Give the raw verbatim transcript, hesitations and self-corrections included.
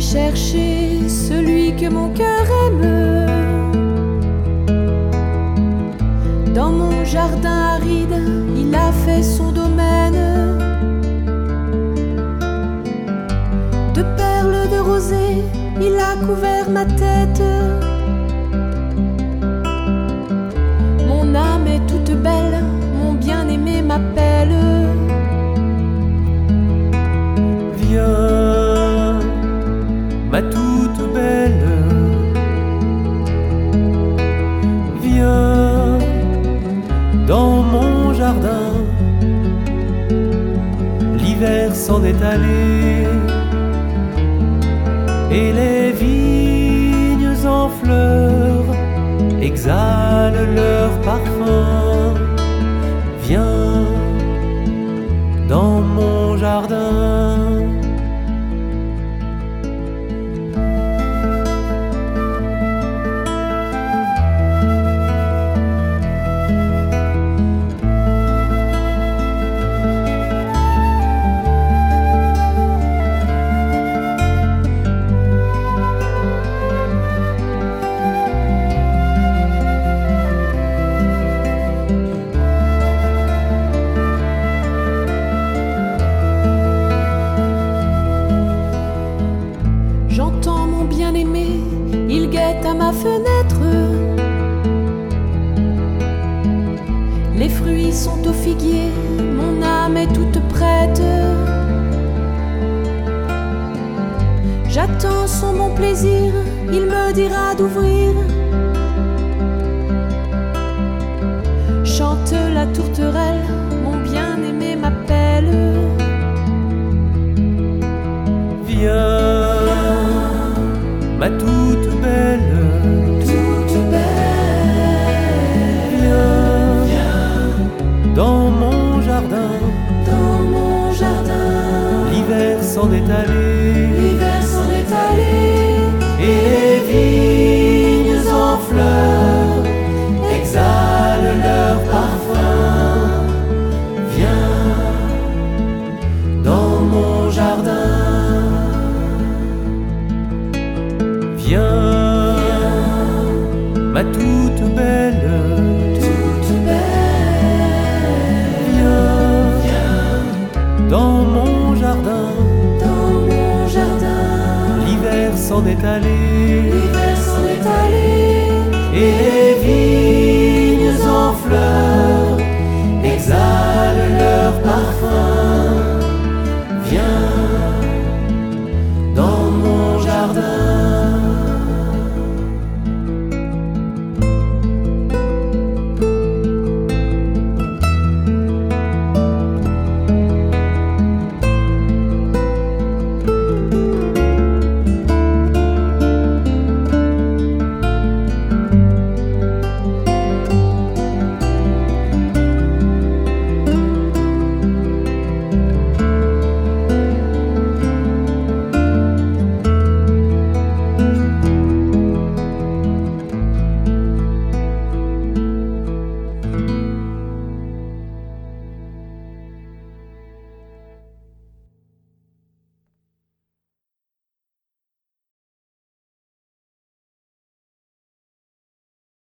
chercher celui que mon cœur aime. Dans mon jardin aride, il a fait son domaine. De perles de rosée, il a couvert ma tête. Mon âme est toute belle, mon bien-aimé m'appelle. Viens, ma toute belle, viens dans mon jardin. L'hiver s'en est allé et les vignes en fleurs exhalent leur parfum. Viens dans mon jardin. J'entends mon bien-aimé, il guette à ma fenêtre. Les fruits sont au figuier, mon âme est toute prête. J'attends son bon plaisir, il me dira d'ouvrir. Chante la tourterelle, mon bien-aimé m'appelle. Viens, ma toute belle, toute belle, viens, viens dans mon jardin. dans mon jardin. L'hiver s'en est allé L'hiver s'en est allé et les vignes en fleurs exhalent leur parfum. Viens dans mon jardin. Viens, ma toute belle, toute belle, viens dans mon jardin. dans mon jardin. L'hiver s'en est allé